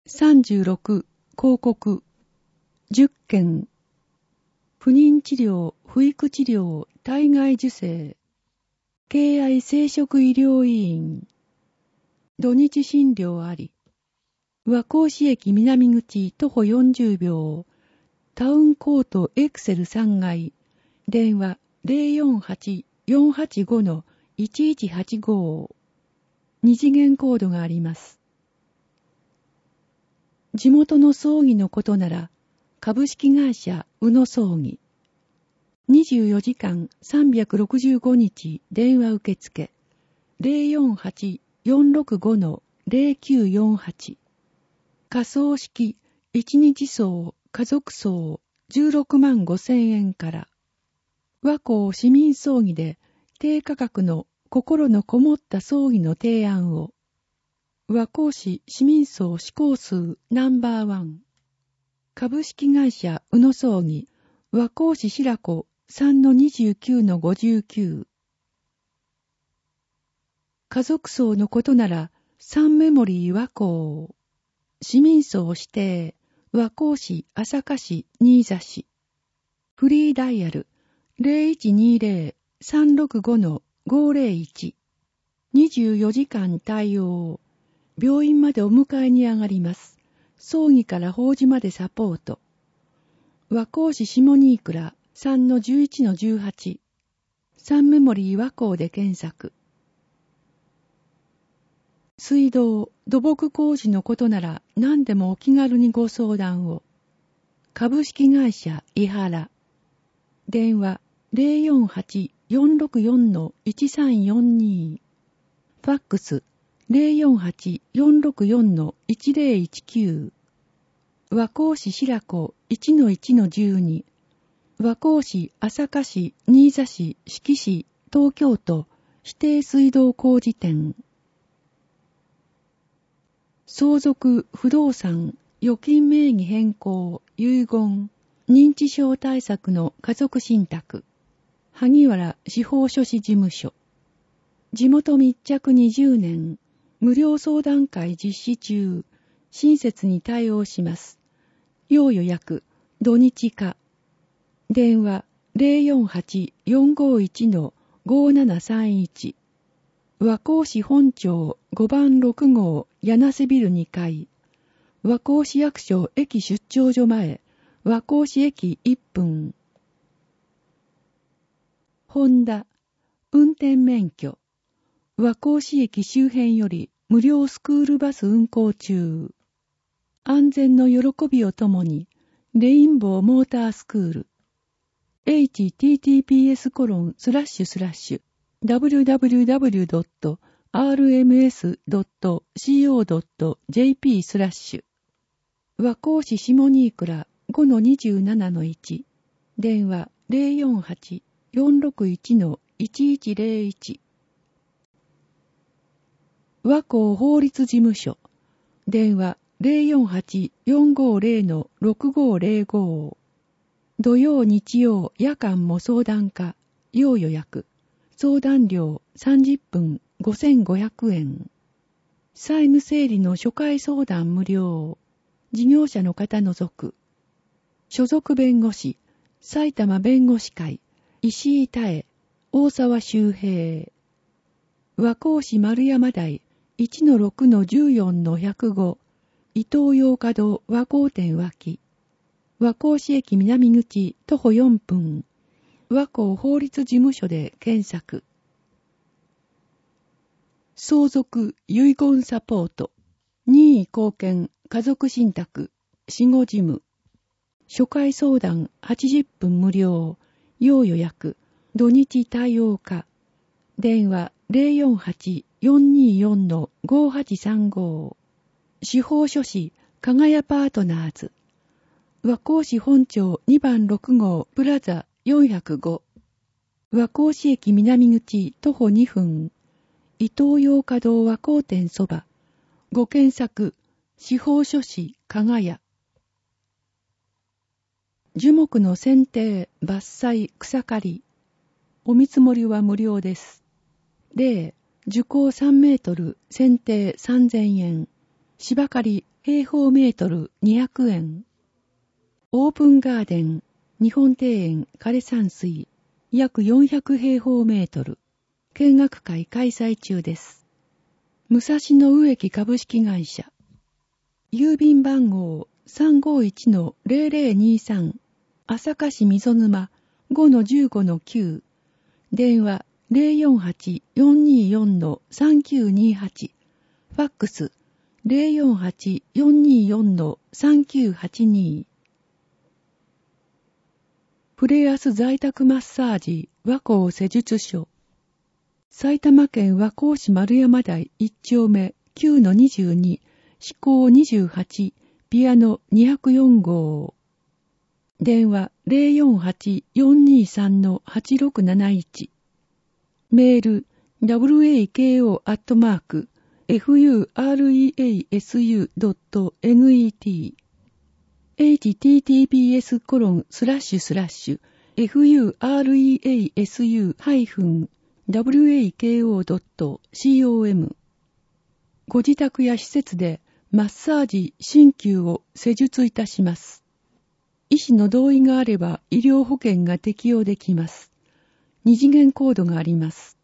36広告10件不妊治療、不育治療、体外受精敬愛生殖医療委員土日診療あり和光市駅南口徒歩40秒タウンコートエクセル3階電話 048-485-1185 二次元コードがあります。地元の葬儀のことなら株式会社宇野葬儀24時間365日電話受付 048-465-0948 仮葬式1日葬家族葬16万5,000円から和光市民葬儀で低価格の心のこもった葬儀の提案を和光市市民葬志向数ナンバー1株式会社宇野葬儀和光市白子 3-29-59 家族葬のことならサンメモリー和光市民葬指定和光市朝霞市新座市フリーダイヤル 0120-365-501 24時間対応病院までお迎えに上がります。葬儀から法事までサポート。和光市下新倉 3-11-18 サンメモリー和光で検索。水道、土木工事のことなら何でもお気軽にご相談を。株式会社伊原。電話 048-464-1342 ファックス 048-464-1019 和光市白子 1-1-12 和光市朝霞市新座市志木市東京都指定水道工事店相続不動産預金名義変更遺言認知症対策の家族信託萩原司法書士事務所地元密着20年無料相談会実施中親切に対応します要予約土日か電話 048-451-5731 和光市本町5番6号柳瀬ビル2階和光市役所駅出張所前和光市駅1分ホンダ運転免許和光市駅周辺より無料スクールバス運行中安全の喜びをともにレインボーモータースクール https://www.rms.co.jp/ 和光市下新倉 5-27-1 電話 048-461-1101 和光法律事務所電話 048-450-6505 土曜日曜夜間も相談可要予約相談料30分5500円債務整理の初回相談無料事業者の方除く所属弁護士埼玉弁護士会石井多江大沢周平和光市丸山台 1-6-14-105 伊東洋華堂和光店脇和光市駅南口徒歩4分和光法律事務所で検索相続遺言サポート任意後見家族信託死後事務初回相談80分無料要予約土日対応可電話 048-424-5835 司法書士加賀屋パートナーズ和光市本町2番6号プラザ405和光市駅南口徒歩2分伊東洋華堂和光店そばご検索司法書士加賀屋樹木の剪定伐採草刈りお見積もりは無料です0樹高3メートル剪定3000円芝刈り平方メートル200円。オープンガーデン、日本庭園枯山水、約400平方メートル。見学会開催中です。武蔵野植木株式会社。郵便番号 351-0023 朝霞市溝沼 5-15-9 電話 048-424-3928 ファックス 048-424-3982 プレアス在宅マッサージ和光施術所埼玉県和光市丸山台1丁目 9-22 四港28ピアノ204号電話 048-423-8671 メール wako@fureasu.net https://fureasu-wako.com ご自宅や施設でマッサージ、鍼灸を施術いたします。医師の同意があれば医療保険が適用できます。二次元コードがあります。